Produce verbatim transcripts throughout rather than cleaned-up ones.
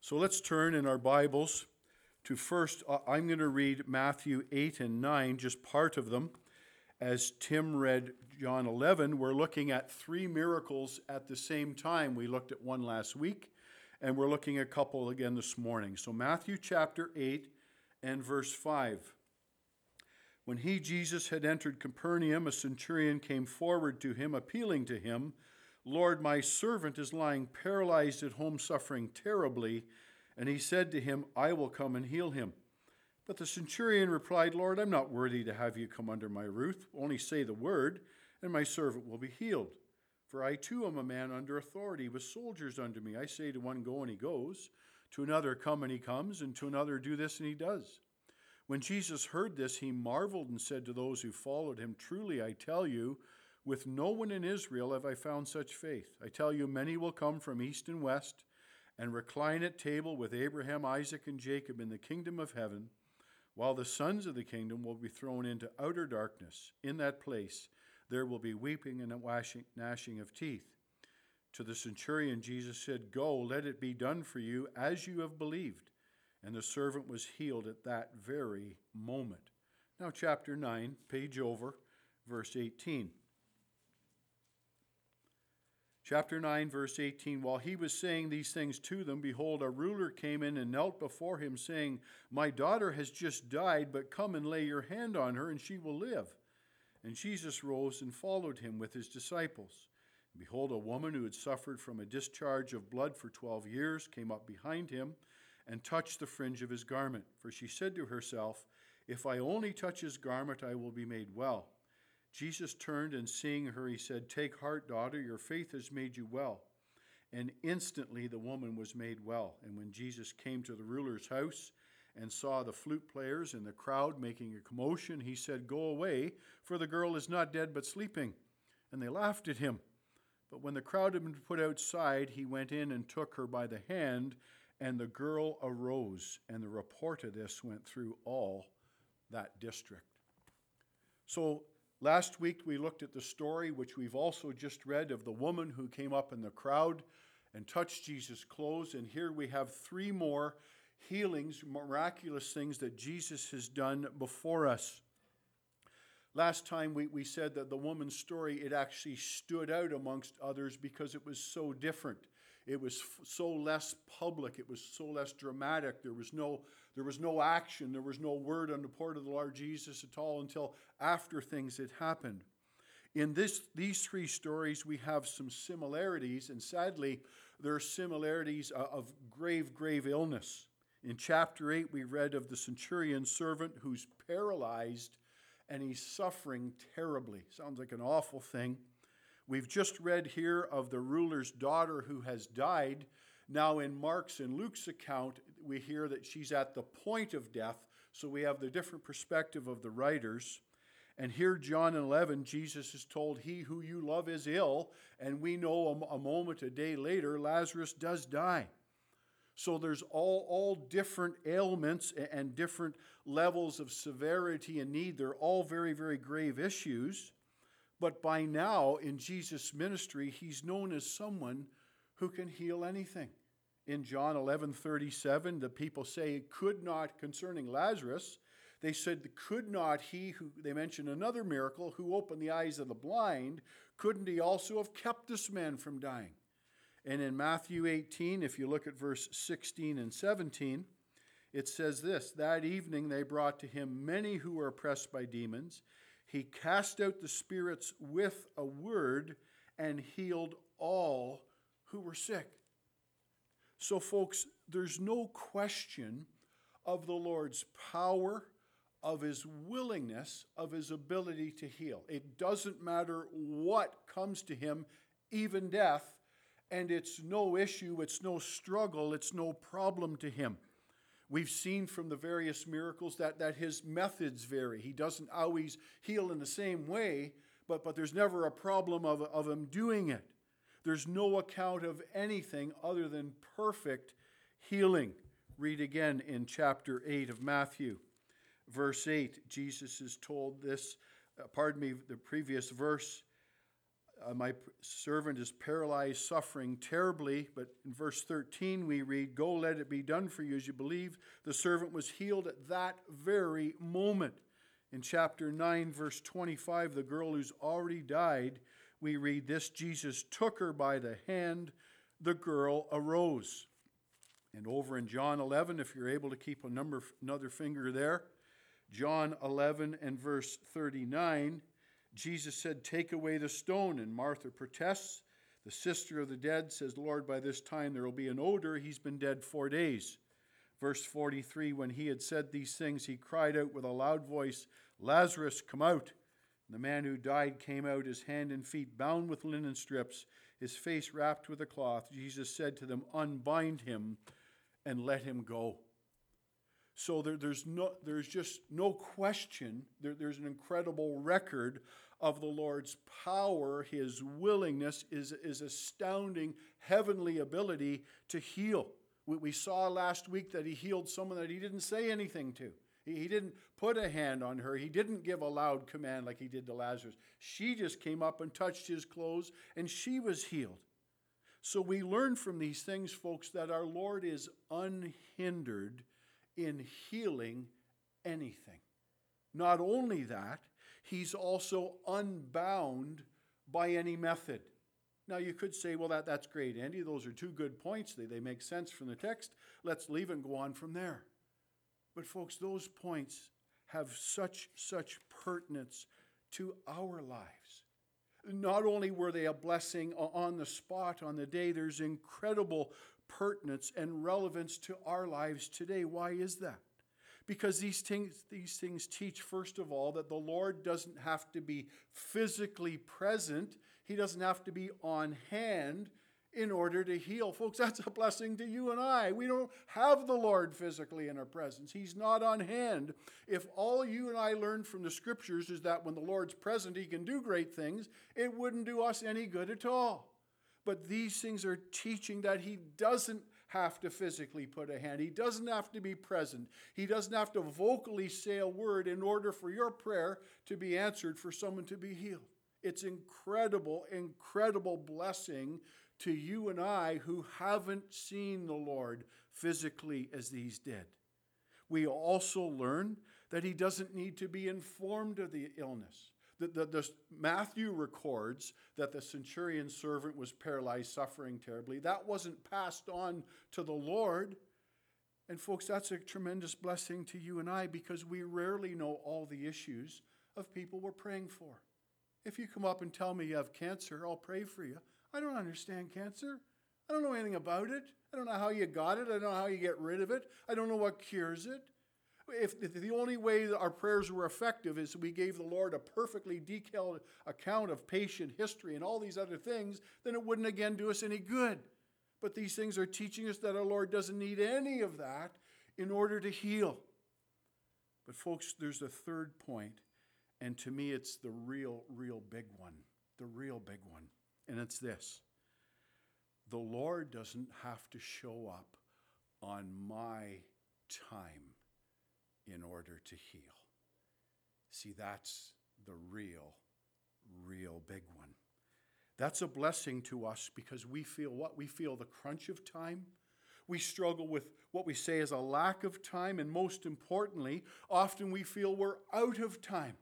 So let's turn in our Bibles to first, uh, I'm going to read Matthew eight and nine, just part of them. As Tim read John eleven, we're looking at three miracles at the same time. We looked at one last week, and we're looking at a couple again this morning. So Matthew chapter eight and verse five. When he, Jesus, had entered Capernaum, a centurion came forward to him, appealing to him, "Lord, my servant is lying paralyzed at home, suffering terribly." And he said to him, "I will come and heal him." But the centurion replied, "Lord, I'm not worthy to have you come under my roof. Only say the word, and my servant will be healed. For I too am a man under authority, with soldiers under me. I say to one, 'Go,' and he goes. To another, 'Come,' and he comes. And to another, 'Do this,' and he does." When Jesus heard this, he marveled and said to those who followed him, "Truly, I tell you, with no one in Israel have I found such faith. I tell you, many will come from east and west and recline at table with Abraham, Isaac, and Jacob in the kingdom of heaven, while the sons of the kingdom will be thrown into outer darkness. In that place there will be weeping and gnashing of teeth." To the centurion Jesus said, "Go, let it be done for you as you have believed." And the servant was healed at that very moment. Now chapter nine, page over, verse eighteen. Chapter nine, verse eighteen, while he was saying these things to them, behold, a ruler came in and knelt before him, saying, "My daughter has just died, but come and lay your hand on her, and she will live." And Jesus rose and followed him with his disciples. And behold, a woman who had suffered from a discharge of blood for twelve years came up behind him and touched the fringe of his garment. For she said to herself, "If I only touch his garment, I will be made well." Jesus turned, and seeing her, he said, "Take heart, daughter, your faith has made you well." And instantly the woman was made well. And when Jesus came to the ruler's house and saw the flute players and the crowd making a commotion, he said, "Go away, for the girl is not dead but sleeping." And they laughed at him. But when the crowd had been put outside, he went in and took her by the hand, and the girl arose. And the report of this went through all that district. So last week we looked at the story, which we've also just read, of the woman who came up in the crowd and touched Jesus' clothes. And here we have three more healings, miraculous things that Jesus has done before us. Last time we, we said that the woman's story, it actually stood out amongst others because it was so different. It was f- so less public. It was so less dramatic. There was no there was no action. There was no word on the part of the Lord Jesus at all until after things had happened. In this these three stories, we have some similarities, and sadly, there are similarities of grave, grave illness. In chapter eight, we read of the centurion's servant who's paralyzed and he's suffering terribly. Sounds like an awful thing. We've just read here of the ruler's daughter who has died. Now in Mark's and Luke's account, we hear that she's at the point of death, so we have the different perspective of the writers. And here, John eleven, Jesus is told, "He who you love is ill," and we know a moment, a day later, Lazarus does die. So there's all, all different ailments and different levels of severity and need. They're all very, very grave issues. But by now, in Jesus' ministry, he's known as someone who can heal anything. In John eleven thirty-seven, the people say, "Could not," concerning Lazarus, they said, "Could not he," who they mention another miracle, "who opened the eyes of the blind, couldn't he also have kept this man from dying?" And in Matthew eighteen, if you look at verse sixteen and seventeen, it says this, "That evening they brought to him many who were oppressed by demons. He cast out the spirits with a word and healed all who were sick." So folks, there's no question of the Lord's power, of his willingness, of his ability to heal. It doesn't matter what comes to him, even death, and it's no issue, it's no struggle, it's no problem to him. We've seen from the various miracles that, that his methods vary. He doesn't always heal in the same way, but, but there's never a problem of, of him doing it. There's no account of anything other than perfect healing. Read again in chapter eight of Matthew. Verse eight, Jesus is told this, uh, pardon me, the previous verse, uh, my servant is paralyzed, suffering terribly. But in verse thirteen we read, go, let it be done for you as you believe. The servant was healed at that very moment. In chapter nine, verse twenty-five, the girl who's already died, we read this, Jesus took her by the hand, the girl arose. And over in John eleven, if you're able to keep a number, another finger there, John eleven and verse thirty-nine, Jesus said, take away the stone. And Martha protests. The sister of the dead says, Lord, by this time there will be an odor. He's been dead four days. Verse forty-three, when he had said these things, he cried out with a loud voice, Lazarus, come out. And the man who died came out, his hand and feet bound with linen strips, his face wrapped with a cloth. Jesus said to them, unbind him and let him go. So there, there's no, there's just no question. There, there's an incredible record of the Lord's power. His willingness is, is astounding, heavenly ability to heal. We, we saw last week that he healed someone that he didn't say anything to. He, he didn't put a hand on her. He didn't give a loud command like he did to Lazarus. She just came up and touched his clothes, and she was healed. So we learn from these things, folks, that our Lord is unhindered in healing anything. Not only that, he's also unbound by any method. Now you could say, well, that, that's great, Andy. Those are two good points. They, they make sense from the text. Let's leave and go on from there. But folks, those points have such, such pertinence to our lives. Not only were they a blessing on the spot, on the day, there's incredible pertinence and relevance to our lives today. Why is that? Because these things, these things teach, first of all, that the Lord doesn't have to be physically present. He doesn't have to be on hand in order to heal. Folks, that's a blessing to you and I. We don't have the Lord physically in our presence. He's not on hand. If all you and I learned from the Scriptures is that when the Lord's present, he can do great things, it wouldn't do us any good at all. But these things are teaching that he doesn't have to physically put a hand. He doesn't have to be present. He doesn't have to vocally say a word in order for your prayer to be answered, for someone to be healed. It's incredible, incredible blessing to you and I who haven't seen the Lord physically as these did. We also learn that he doesn't need to be informed of the illness. The, the, the, Matthew records that the centurion's servant was paralyzed, suffering terribly. That wasn't passed on to the Lord. And folks, that's a tremendous blessing to you and I, because we rarely know all the issues of people we're praying for. If you come up and tell me you have cancer, I'll pray for you. I don't understand cancer. I don't know anything about it. I don't know how you got it. I don't know how you get rid of it. I don't know what cures it. If, if the only way that our prayers were effective is we gave the Lord a perfectly detailed account of patient history and all these other things, then it wouldn't again do us any good. But these things are teaching us that our Lord doesn't need any of that in order to heal. But folks, there's a third point, and to me it's the real, real big one. The real big one. And it's this. The Lord doesn't have to show up on my time in order to heal. See, that's the real, real big one. That's a blessing to us because we feel what? We feel the crunch of time. We struggle with what we say is a lack of time. And most importantly, often we feel we're out of time.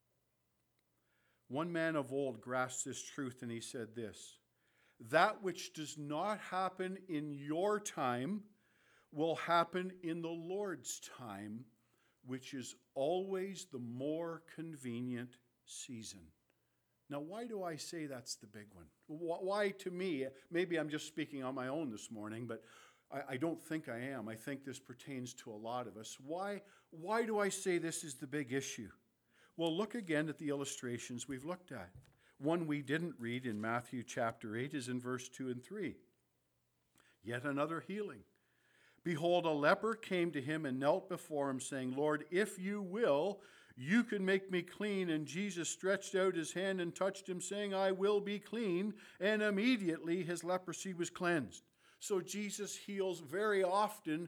One man of old grasped this truth and he said this: that which does not happen in your time will happen in the Lord's time, which is always the more convenient season. Now, why do I say that's the big one? Why, to me, maybe I'm just speaking on my own this morning, but I, I don't think I am. I think this pertains to a lot of us. Why, why do I say this is the big issue? Well, look again at the illustrations we've looked at. One we didn't read in Matthew chapter eight is in verse two and three. Yet another healing. Behold, a leper came to him and knelt before him, saying, Lord, if you will, you can make me clean. And Jesus stretched out his hand and touched him, saying, I will be clean. And immediately his leprosy was cleansed. So Jesus heals very often,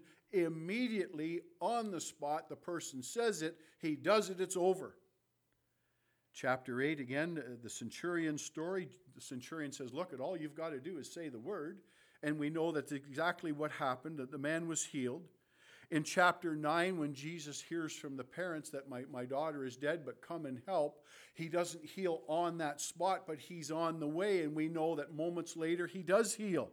immediately on the spot. The person says it, he does it, it's over. Chapter eight, again, the centurion story. The centurion says, look, all you've got to do is say the word. And we know that's exactly what happened, that the man was healed. In chapter nine, when Jesus hears from the parents that my, my daughter is dead, but come and help, he doesn't heal on that spot, but he's on the way. And we know that moments later, he does heal.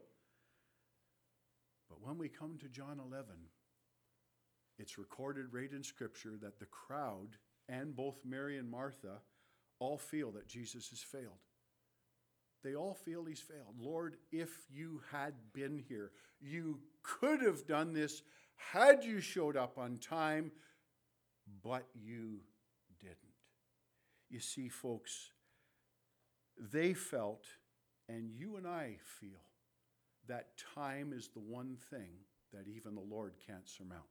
But when we come to John eleven, it's recorded right in Scripture that the crowd and both Mary and Martha all feel that Jesus has failed. They all feel he's failed. Lord, if you had been here, you could have done this had you showed up on time, but you didn't. You see, folks, they felt, and you and I feel, that time is the one thing that even the Lord can't surmount.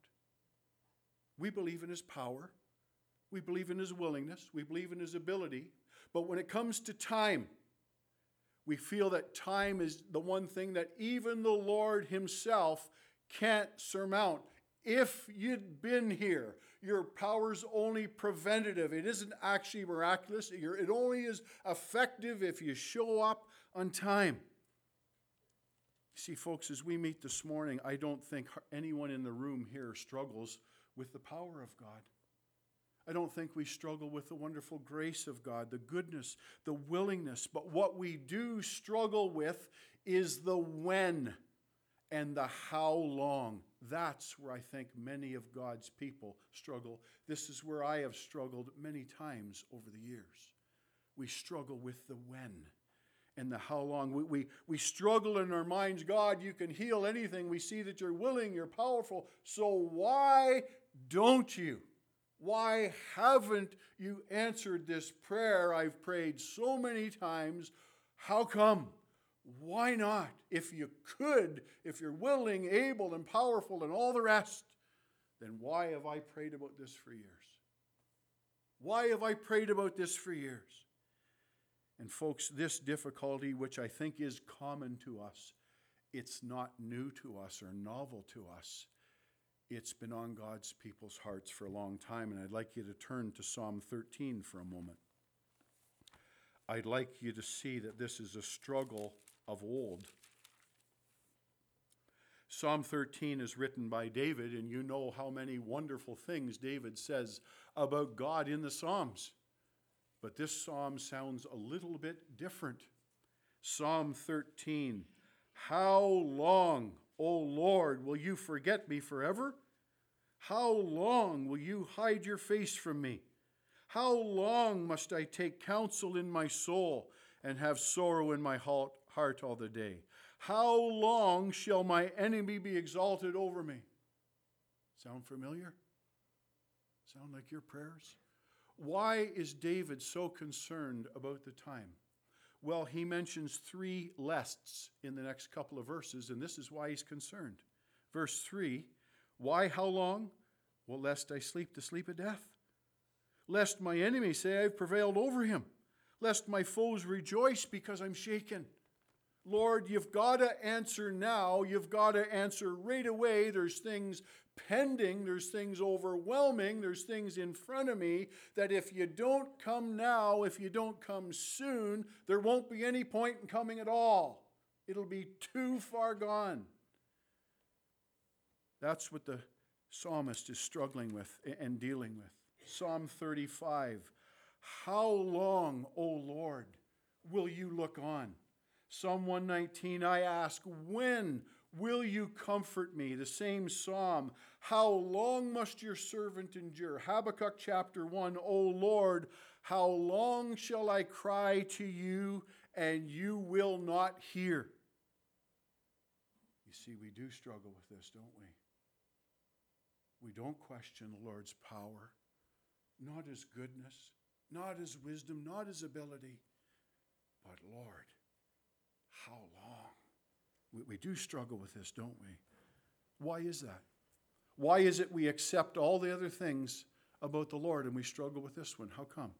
We believe in his power. We believe in his willingness. We believe in his ability. But when it comes to time, we feel that time is the one thing that even the Lord himself can't surmount. If you'd been here, your power's only preventative. It isn't actually miraculous. It only is effective if you show up on time. See, folks, as we meet this morning, I don't think anyone in the room here struggles with the power of God. I don't think we struggle with the wonderful grace of God, the goodness, the willingness. But what we do struggle with is the when and the how long. That's where I think many of God's people struggle. This is where I have struggled many times over the years. We struggle with the when and the how long. We, we, we struggle in our minds. God, you can heal anything. We see that you're willing, you're powerful. So why don't you? Why haven't you answered this prayer I've prayed so many times? How come? Why not? If you could, if you're willing, able, and powerful, and all the rest, then why have I prayed about this for years? Why have I prayed about this for years? And folks, this difficulty, which I think is common to us, it's not new to us or novel to us. It's been on God's people's hearts for a long time, and I'd like you to turn to Psalm thirteen for a moment. I'd like you to see that this is a struggle of old. Psalm thirteen is written by David, and you know how many wonderful things David says about God in the Psalms. But this psalm sounds a little bit different. Psalm thirteen, how long, O Lord, will you forget me forever? How long will you hide your face from me? How long must I take counsel in my soul and have sorrow in my heart all the day? How long shall my enemy be exalted over me? Sound familiar? Sound like your prayers? Why is David so concerned about the time? Well, he mentions three lests in the next couple of verses, and this is why he's concerned. Verse three, why, how long? Well, lest I sleep the sleep of death. Lest my enemy say I've prevailed over him. Lest my foes rejoice because I'm shaken. Lord, you've got to answer now. You've got to answer right away. There's things pending. There's things overwhelming. There's things in front of me that if you don't come now, if you don't come soon, there won't be any point in coming at all. It'll be too far gone. That's what the psalmist is struggling with and dealing with. Psalm thirty-five, how long, O Lord, will you look on? Psalm one nineteen, I ask, when will you comfort me? The same psalm, how long must your servant endure? Habakkuk chapter one, O Lord, how long shall I cry to you and you will not hear? You see, we do struggle with this, don't we? We don't question the Lord's power, not his goodness, not his wisdom, not his ability, but Lord, how long? We, we do struggle with this, don't we? Why is that? Why is it we accept all the other things about the Lord and we struggle with this one? How come?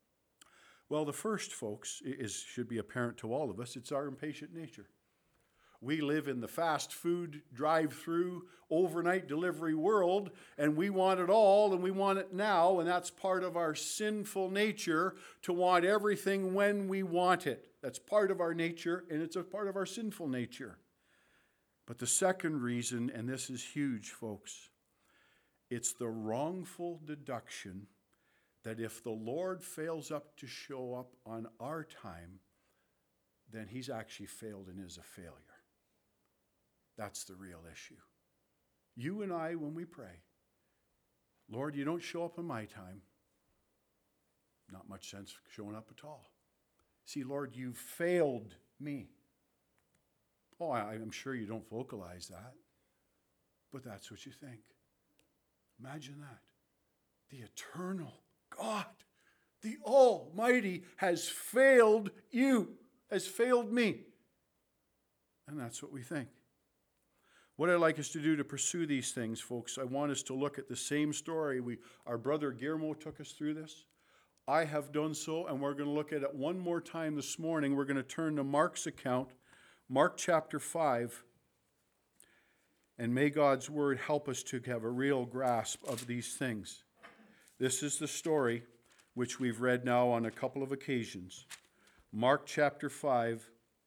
Well, the first, folks, is should be apparent to all of us. It's our impatient nature. We live in the fast food drive-through overnight delivery world, and we want it all, and we want it now, and that's part of our sinful nature to want everything when we want it. That's part of our nature, and it's a part of our sinful nature. But the second reason, and this is huge, folks, it's the wrongful deduction that if the Lord fails up to show up on our time, then he's actually failed and is a failure. That's the real issue. You and I, when we pray, Lord, you don't show up in my time. Not much sense showing up at all. See, Lord, you failed me. Oh, I, I'm sure you don't vocalize that, but that's what you think. Imagine that. The eternal God, the Almighty, has failed you, has failed me. And that's what we think. What I'd like us to do to pursue these things, folks, I want us to look at the same story. We, our brother Guillermo took us through this. I have done so, and we're going to look at it one more time this morning. We're going to turn to Mark's account, Mark chapter five. And may God's word help us to have a real grasp of these things. This is the story which we've read now on a couple of occasions. Mark chapter five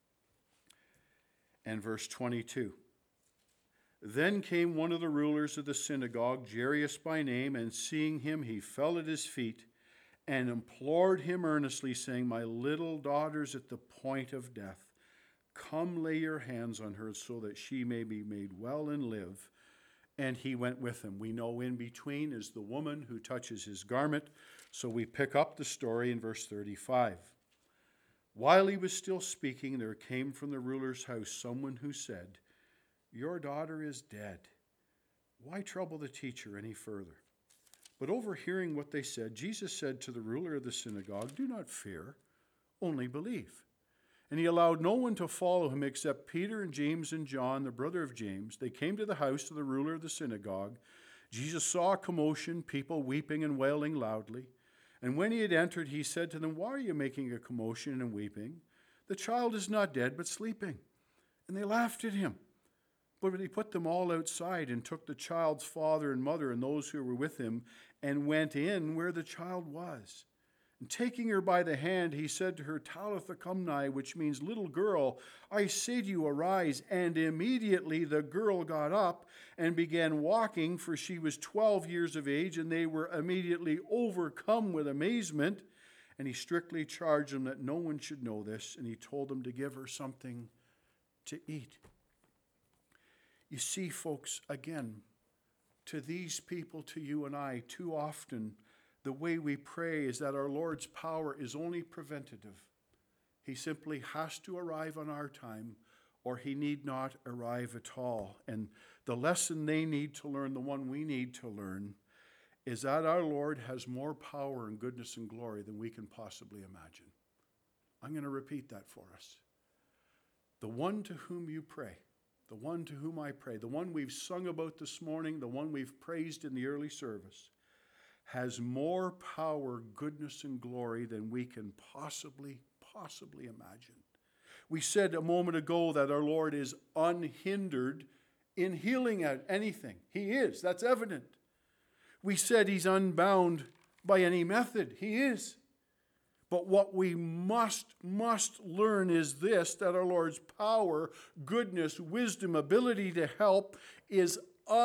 and verse twenty-two. Then came one of the rulers of the synagogue, Jairus by name, and seeing him, he fell at his feet and implored him earnestly, saying, My little daughter's at the point of death. Come lay your hands on her so that she may be made well and live. And he went with him. We know in between is the woman who touches his garment. So we pick up the story in verse thirty-five. While he was still speaking, there came from the ruler's house someone who said, Your daughter is dead. Why trouble the teacher any further? But overhearing what they said, Jesus said to the ruler of the synagogue, Do not fear, only believe. And he allowed no one to follow him except Peter and James and John, the brother of James. They came to the house of the ruler of the synagogue. Jesus saw a commotion, people weeping and wailing loudly. And when he had entered, he said to them, Why are you making a commotion and weeping? The child is not dead, but sleeping. And they laughed at him. But he put them all outside and took the child's father and mother and those who were with him and went in where the child was. And taking her by the hand, he said to her, Talitha cumni, which means, little girl, I say to you, arise. And immediately the girl got up and began walking, for she was twelve years of age, and they were immediately overcome with amazement. And he strictly charged them that no one should know this, and he told them to give her something to eat. You see, folks, again, to these people, to you and I, too often, the way we pray is that our Lord's power is only preventative. He simply has to arrive on our time, or he need not arrive at all. And the lesson they need to learn, the one we need to learn, is that our Lord has more power and goodness and glory than we can possibly imagine. I'm going to repeat that for us. The one to whom you pray, the one to whom I pray, the one we've sung about this morning, the one we've praised in the early service, has more power, goodness, and glory than we can possibly, possibly imagine. We said a moment ago that our Lord is unhindered in healing at anything. He is. That's evident. We said he's unbound by any method. He is. But what we must, must learn is this, that our Lord's power, goodness, wisdom, ability to help is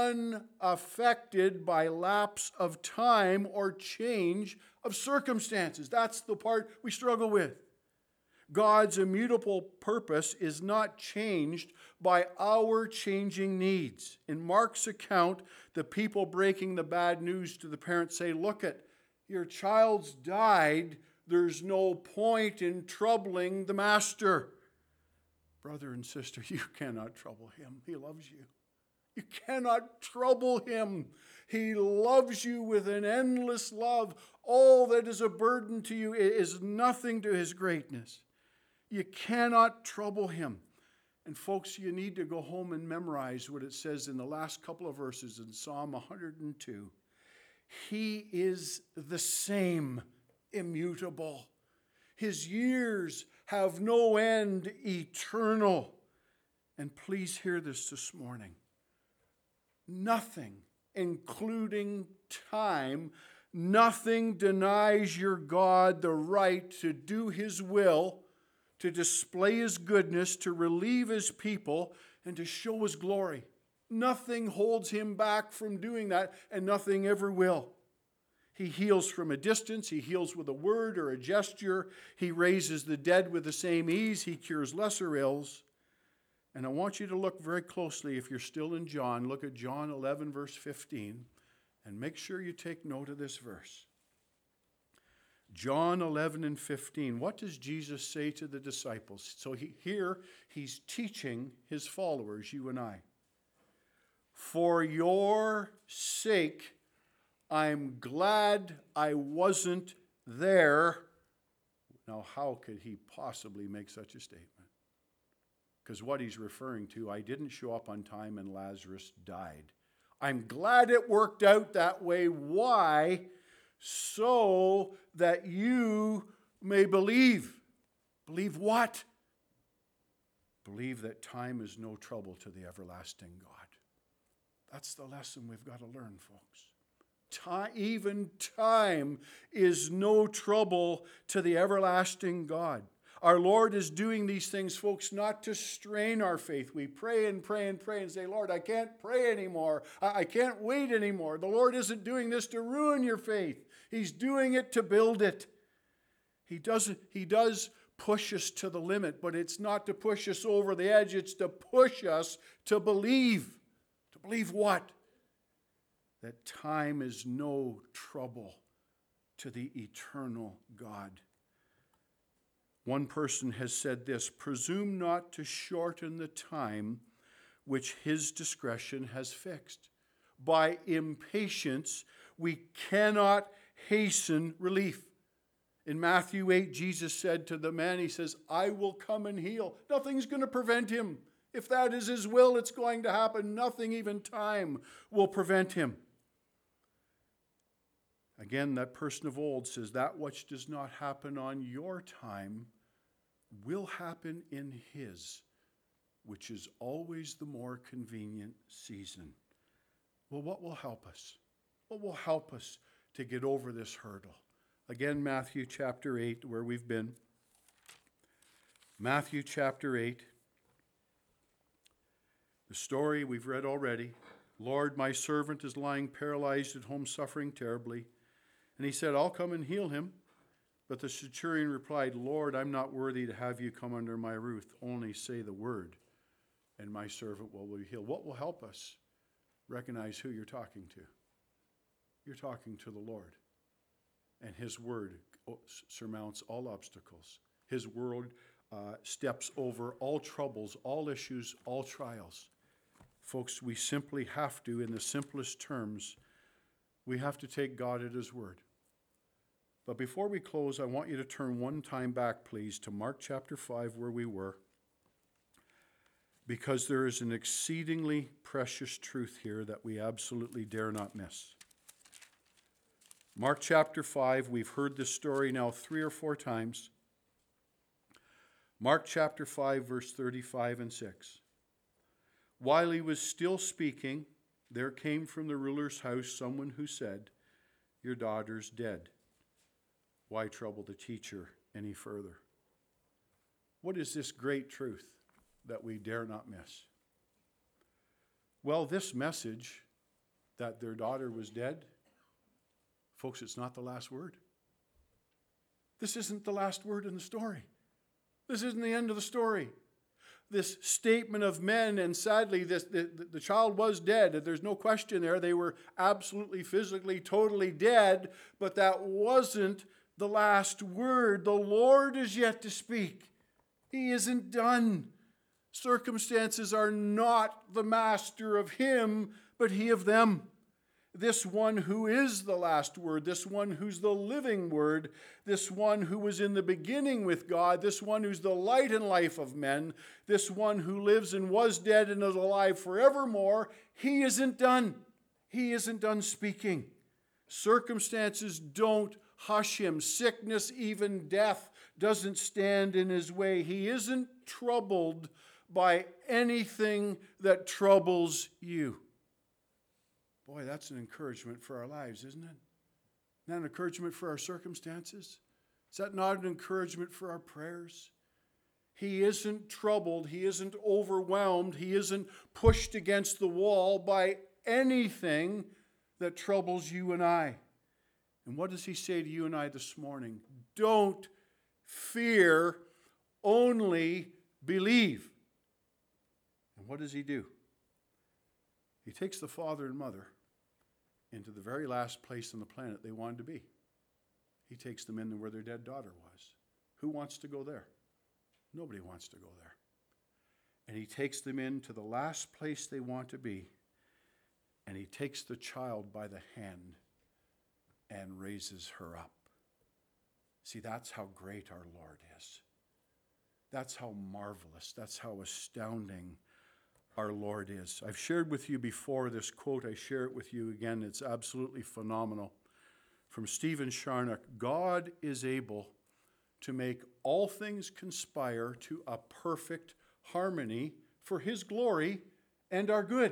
unaffected by lapse of time or change of circumstances. That's the part we struggle with. God's immutable purpose is not changed by our changing needs. In Mark's account, the people breaking the bad news to the parents say, look at, your child's died. There's no point in troubling the master. Brother and sister, you cannot trouble him. He loves you. You cannot trouble him. He loves you with an endless love. All that is a burden to you is nothing to his greatness. You cannot trouble him. And folks, you need to go home and memorize what it says in the last couple of verses in Psalm one hundred two. He is the same, immutable. His years have no end, eternal. And please hear this this morning. Nothing, including time, nothing denies your God the right to do His will, to display His goodness, to relieve His people, and to show His glory. Nothing holds Him back from doing that, and nothing ever will. He heals from a distance. He heals with a word or a gesture. He raises the dead with the same ease. He cures lesser ills. And I want you to look very closely, if you're still in John, look at John eleven, verse fifteen, and make sure you take note of this verse. John eleven and fifteen. What does Jesus say to the disciples? So he, here he's teaching his followers, you and I. For your sake, I'm glad I wasn't there. Now, how could he possibly make such a statement? Because what he's referring to, I didn't show up on time and Lazarus died. I'm glad it worked out that way. Why? So that you may believe. Believe what? Believe that time is no trouble to the everlasting God. That's the lesson we've got to learn, folks. Time, even time is no trouble to the everlasting God. Our Lord is doing these things, folks, not to strain our faith. We pray and pray and pray and say, Lord, I can't pray anymore. I can't wait anymore. The Lord isn't doing this to ruin your faith. He's doing it to build it. He doesn't, he does push us to the limit, but it's not to push us over the edge. It's to push us to believe. To believe what? That time is no trouble to the eternal God. One person has said this, presume not to shorten the time which His discretion has fixed. By impatience, we cannot hasten relief. In Matthew eight, Jesus said to the man, He says, I will come and heal. Nothing's going to prevent Him. If that is His will, it's going to happen. Nothing, even time, will prevent Him. Again, that person of old says, that which does not happen on your time will happen in His, which is always the more convenient season. Well, what will help us? What will help us to get over this hurdle? Again, Matthew chapter eight, where we've been. Matthew chapter eight. The story we've read already. Lord, my servant is lying paralyzed at home, suffering terribly. And He said, I'll come and heal him. But the centurion replied, Lord, I'm not worthy to have you come under my roof. Only say the word, and my servant will be healed. What will help us recognize who you're talking to? You're talking to the Lord. And His word surmounts all obstacles. His word uh, steps over all troubles, all issues, all trials. Folks, we simply have to, in the simplest terms, we have to take God at His word. But before we close, I want you to turn one time back, please, to Mark chapter five, where we were, because there is an exceedingly precious truth here that we absolutely dare not miss. Mark chapter five, we've heard this story now three or four times. Mark chapter five, verse thirty-five and six. While He was still speaking, there came from the ruler's house someone who said, Your daughter's dead. Why trouble the teacher any further? What is this great truth that we dare not miss? Well, this message that their daughter was dead, folks, it's not the last word. This isn't the last word in the story. This isn't the end of the story. This statement of men, and sadly, this, the, the child was dead. There's no question there. They were absolutely, physically, totally dead, but that wasn't the last word. The Lord is yet to speak. He isn't done. Circumstances are not the master of Him, but He of them. This one who is the last word, this one who's the living word, this one who was in the beginning with God, this one who's the light and life of men, this one who lives and was dead and is alive forevermore, He isn't done. He isn't done speaking. Circumstances don't hush Him. Sickness, even death, doesn't stand in His way. He isn't troubled by anything that troubles you. Boy, that's an encouragement for our lives, isn't it? Isn't that an encouragement for our circumstances? Is that not an encouragement for our prayers? He isn't troubled. He isn't overwhelmed. He isn't pushed against the wall by anything that troubles you and I. And what does he say to you and I this morning? Don't fear, only believe. And what does he do? He takes the father and mother into the very last place on the planet they wanted to be. He takes them in where their dead daughter was. Who wants to go there? Nobody wants to go there. And he takes them into the last place they want to be. And he takes the child by the hand and raises her up. See, that's how great our Lord is. That's how marvelous, that's how astounding our Lord is. I've shared with you before this quote. I share it with you again. It's absolutely phenomenal. From Stephen Charnock, God is able to make all things conspire to a perfect harmony for his glory and our good,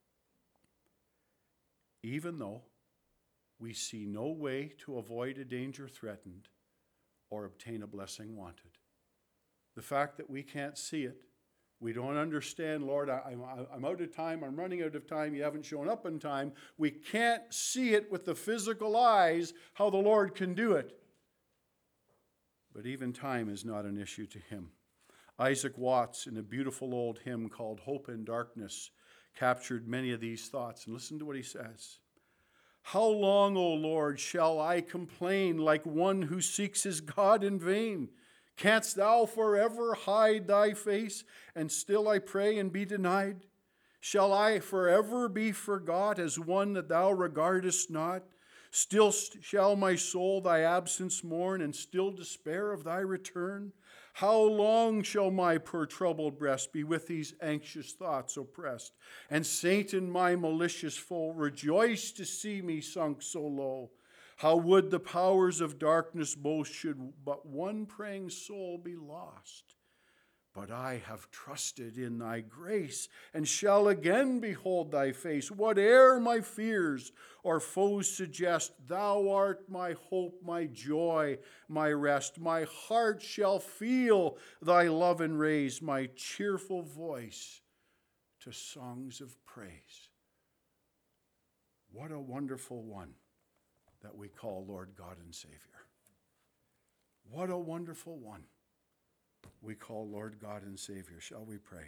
even though we see no way to avoid a danger threatened or obtain a blessing wanted. The fact that we can't see it, we don't understand, Lord, I, I'm, I'm out of time, I'm running out of time, you haven't shown up in time. We can't see it with the physical eyes, how the Lord can do it. But even time is not an issue to him. Isaac Watts, in a beautiful old hymn called Hope in Darkness, captured many of these thoughts. And listen to what he says. How long, O Lord, shall I complain like one who seeks his God in vain? Canst thou forever hide thy face, and still I pray and be denied? Shall I forever be forgot as one that thou regardest not? Still shall my soul thy absence mourn, and still despair of thy return? How long shall my poor troubled breast be with these anxious thoughts oppressed? And Satan, my malicious foe, rejoice to see me sunk so low. How would the powers of darkness boast, should but one praying soul be lost? But I have trusted in thy grace, and shall again behold thy face. Whate'er my fears or foes suggest, thou art my hope, my joy, my rest. My heart shall feel thy love and raise my cheerful voice to songs of praise. What a wonderful one that we call Lord God and Savior. What a wonderful one we call Lord God and Savior. Shall we pray?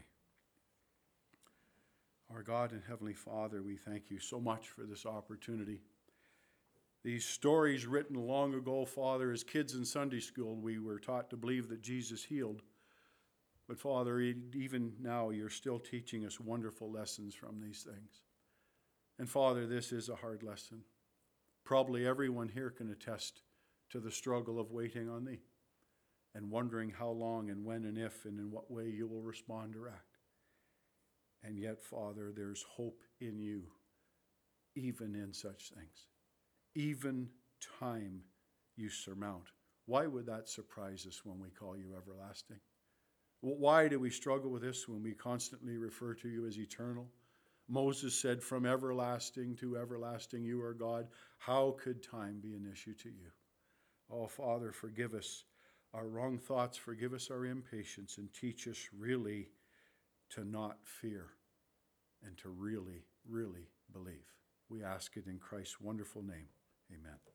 Our God and Heavenly Father, we thank you so much for this opportunity. These stories written long ago, Father, as kids in Sunday school, we were taught to believe that Jesus healed. But Father, even now you're still teaching us wonderful lessons from these things. And Father, this is a hard lesson. Probably everyone here can attest to the struggle of waiting on thee and wondering how long and when and if and in what way you will respond or act. And yet, Father, there's hope in you, even in such things. Even time you surmount. Why would that surprise us when we call you everlasting? Why do we struggle with this when we constantly refer to you as eternal? Moses said, from everlasting to everlasting you are God. How could time be an issue to you? Oh, Father, forgive us our wrong thoughts, forgive us our impatience, and teach us really to not fear and to really, really believe. We ask it in Christ's wonderful name. Amen.